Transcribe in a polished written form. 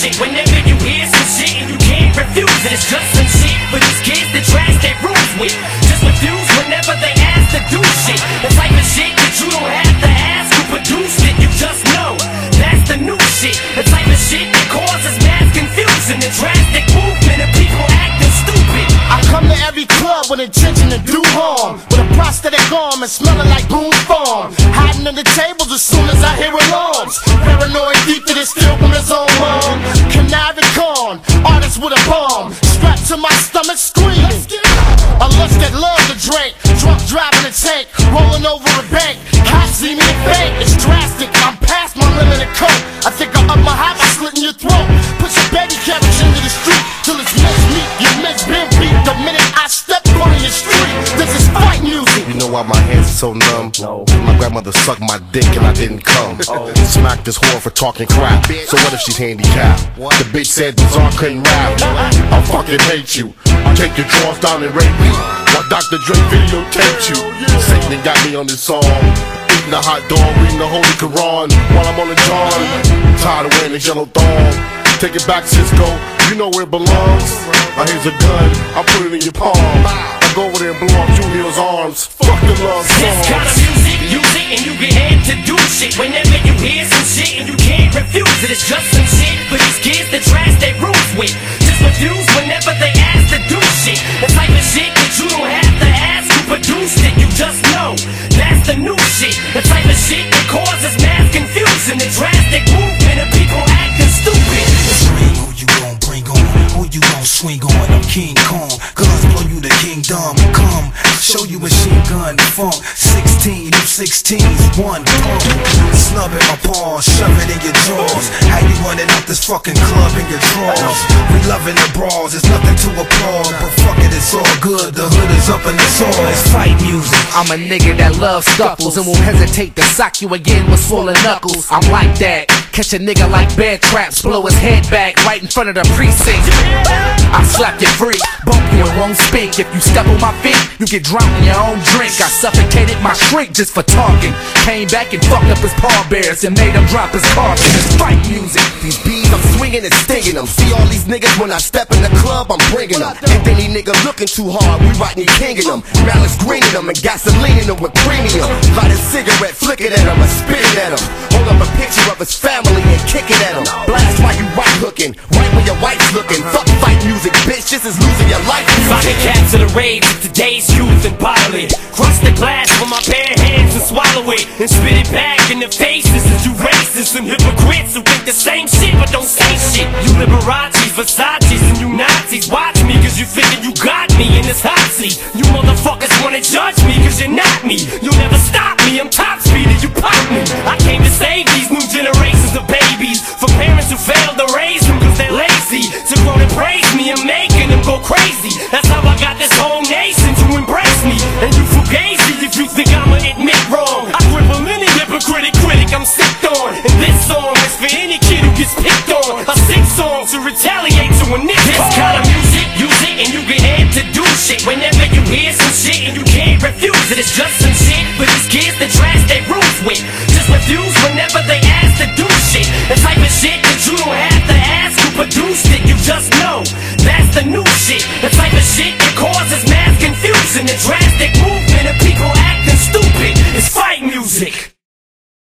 shit. Whenever you hear some shit and you can't refuse it, it's just some shit for these kids that trash their rooms with. Just refuse whenever they ask to do shit. The type of shit that you don't have to ask who produced it, you just know that's the new shit. The type of shit that causes mass confusion, the drastic movement of people acting stupid. I come to every club with intention to do harm, with a prosthetic arm and smelling like Boone's Farm. Hiding under tables as soon as I hear alarms. Paranoid thief that is still from his own mom. Conniving con, artist with a bomb, strapped to my stomach screaming. A lust that love to drink, drunk driving a tank, rolling over a bank. Cops see me in bank, it's drastic. I'm past my limit of coke. I think I up my hop, I slit in your throat. Put your baby carriage into the street till it's mincemeat. You miss been beat the minute I step on your street. This is fight music. You know why my hands are so numb? No. My grandmother sucked my dick and I didn't come. Smacked this whore for talking crap. So what if she's handicapped? The bitch said Bizarre couldn't rap. I'll fucking hate you. I'll take your drawers down and rape you. While Dr. Dre videotaped you. Satan got me on this song. Eating a hot dog, reading the Holy Quran while I'm on the John. Tired of wearing this yellow thong. Take it back, Cisco, you know where it belongs. Now here's a gun, I'll put it in your palm. I go over there and blow off Julio's arms. Fuck the love songs. This kind of music, use it and you get head to do shit. Whenever you hear some shit and you can't refuse it, it's just some shit for these kids that trash their rooms with. Just refuse whenever they ask to do shit. The type of shit that you don't have to ask who produced it, you just know that's the new shit. The type of shit that causes mass confusion, the drastic movement of people acting stupid. Swing who you gon' bring on, who you gon' swing on. I'm King Kong, guns blow you the kingdom. Come, show you machine gun funk. 16, you 16s, one pump. Snub in my paws, shove it in your jaws. How you running out this fucking club in your drawers? We loving the brawls, there's nothing to applaud, but fuck it, it's all good. The hood is up and it's all. It's fight music. I'm a nigga that loves scuffles and won't hesitate to sock you again with swollen knuckles. I'm like that. Catch a nigga like bear traps, blow his head back right in front of the precinct. I slap you free, bump you and won't speak. If you step on my feet, you get drowned in your own drink. I suffocated my shrink just for talking. Came back and fucked up his pallbearers and made him drop his cards. It's fight music. These bees, I'm swinging and stinging them. See all these niggas when I step in the club, I'm bringing them. If any nigga looking too hard, we right me kinging them. Malice greening them and gasoline in them with premium. Light a cigarette, flick it at him, and spit it at him. Hold up a picture of his family and kick it at him. Blast while you right hooking, right when your wife's looking. Fuck fight music, bitch, this is losing your life. Find the cats of the rage of today's youth and bottle it. Crush the glass with my bare hands and swallow it. And spit it back in the faces of you racists and hypocrites who think the same shit but don't say shit. You Liberace's, Versace's, and you Nazis. Watch me cause you figure you got me in this hot seat. You motherfuckers wanna judge me cause you're not me. You'll never stop me, I'm top speed and you pop me. I came to save these new generations of babies from parents who failed to raise them cause they're lazy. To grow and praise me, I'm making them go crazy. That's how I got this whole nation to embrace me. And you fugazi if you think I'ma admit wrong. I cripple any hypocritic critic I'm sick on. And this song is for any kid who gets picked on. A sick song to retaliate to a nigga. This kind of music, use it and you get head to do shit. Whenever you hear some shit and you can't refuse it, it's just some shit for these kids that trash their rooms with. Just refuse whenever they ask to do shit. The type of shit that you don't have to ask who produced it, you just know that's the new shit. The type of shit that causes mass confusion, the drastic movement of people acting stupid. It's fight music.